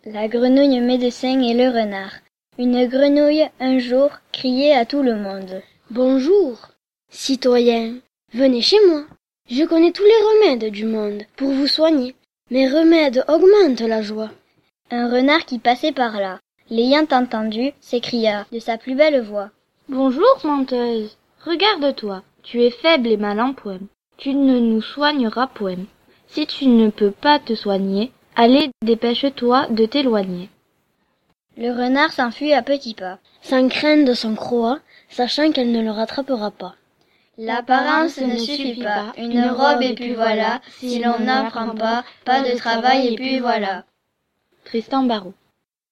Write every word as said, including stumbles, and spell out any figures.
La grenouille médecin et le renard. Une grenouille, un jour, criait à tout le monde. « Bonjour, citoyens, venez chez moi. Je connais tous les remèdes du monde pour vous soigner. Mes remèdes augmentent la joie. » Un renard qui passait par là, l'ayant entendu, s'écria de sa plus belle voix. « Bonjour, menteuse, regarde-toi, tu es faible et mal en point. Tu ne nous soigneras point. Si tu ne peux pas te soigner, allez, dépêche-toi de t'éloigner. » Le renard s'enfuit à petits pas, sans craindre son croix, sachant qu'elle ne le rattrapera pas. L'apparence ne suffit pas, une robe et puis voilà, si l'on n'apprend pas, pas de travail et puis voilà. Tristan Barrault.